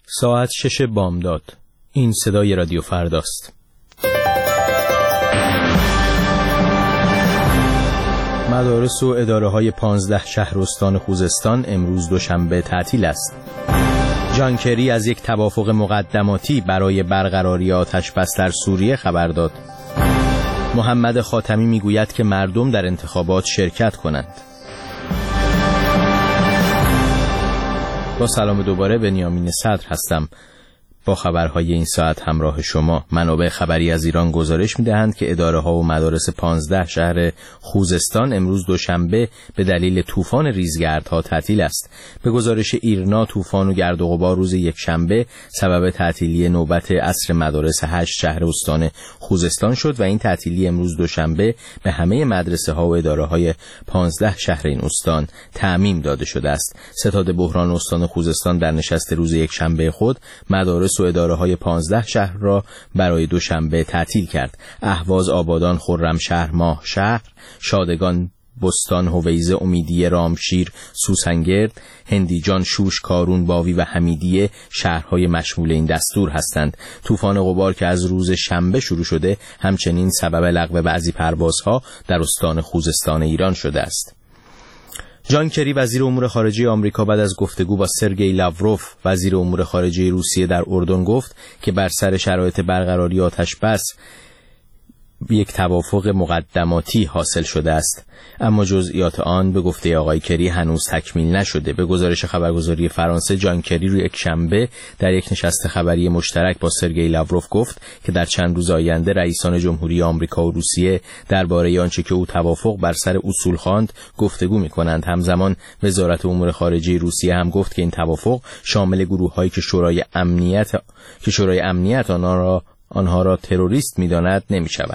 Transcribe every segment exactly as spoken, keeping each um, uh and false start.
ساعت شش بامداد. این صدای رادیو فرداست. مدارس و اداره‌های پانزده شهر استان خوزستان امروز دوشنبه تعطیل است. جان کری از یک توافق مقدماتی برای برقراری آتش‌بس در سوریه خبر داد. محمد خاتمی میگوید که مردم در انتخابات شرکت کنند. با سلام دوباره، بنیامین صدر هستم با خبرهای این ساعت همراه شما. منابع خبری از ایران گزارش می‌دهند که اداره‌ها و مدارس پانزده شهر خوزستان امروز دوشنبه به دلیل طوفان ریزگردها تعطیل است. به گزارش ایرنا، طوفان و گرد و غبار روز یکشنبه سبب تعطیلی نوبت عصر مدارس هشت شهر استان خوزستان شد و این تعطیلی امروز دوشنبه به همه مدرسه‌ها و اداره‌های پانزده شهر این استان تعمیم داده شده است. ستاد بحران استان خوزستان در نشست روز یکشنبه خود مدارس و اداره‌های پانزده شهر را برای دوشنبه تعطیل کرد. اهواز، آبادان، خرمشهر، ماه شهر، شادگان، بستان، هویزه، امیدیه، رامشیر، سوسنگرد، هندیجان، شوش، کارون، باوی و حمیدیه شهرهای مشمول این دستور هستند. طوفان غبار که از روز شنبه شروع شده همچنین سبب لغو بعضی پروازها در استان خوزستان ایران شده است. جان کری وزیر امور خارجه آمریکا بعد از گفتگو با سرگئی لاوروف وزیر امور خارجه روسیه در اردن گفت که بر سر شرایط برقراری آتش‌بس یک توافق مقدماتی حاصل شده است، اما جزئیات آن به گفته آقای کری هنوز تکمیل نشده. به گزارش خبرگزاری فرانسه، جان کری روز یکشنبه در یک نشست خبری مشترک با سرگئی لاوروف گفت که در چند روز آینده رئیسان جمهوری آمریکا و روسیه درباره آنچه که او توافق بر سر اصول خواند گفتگو می‌کنند. همزمان وزارت امور خارجه روسیه هم گفت که این توافق شامل گروه‌هایی که شورای امنیت که شورای امنیت آنها را آنها را تروریست می‌داند نمی‌شود.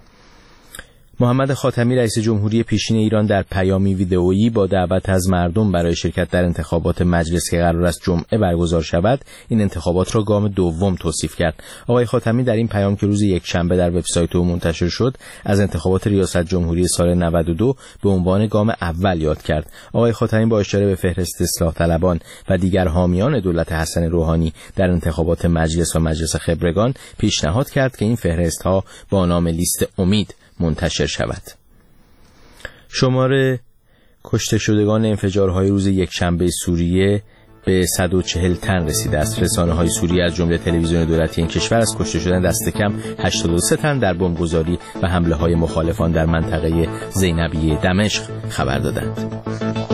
محمد خاتمی رئیس جمهوری پیشین ایران در پیامی ویدئویی با دعوت از مردم برای شرکت در انتخابات مجلس که قرار است جمعه برگزار شود، این انتخابات را گام دوم توصیف کرد. آقای خاتمی در این پیام که روز یکشنبه در وبسایت او منتشر شد، از انتخابات ریاست جمهوری سال نود و دو به عنوان گام اول یاد کرد. آقای خاتمی با اشاره به فهرست اصلاح طلبان و دیگر حامیان دولت حسن روحانی در انتخابات مجلس و مجلس خبرگان پیشنهاد کرد که این فهرست‌ها با نام لیست امید منتشر شود. شمار کشته شدگان انفجارهای روز یکشنبه سوریه به صد و چهل تن رسیده است. رسانه‌های سوریه از جمله تلویزیون دولتی این کشور از کشته شدن دست کم هشتاد و سه تن در بمبگذاری و حمله‌های مخالفان در منطقه زینبیه دمشق خبر دادند.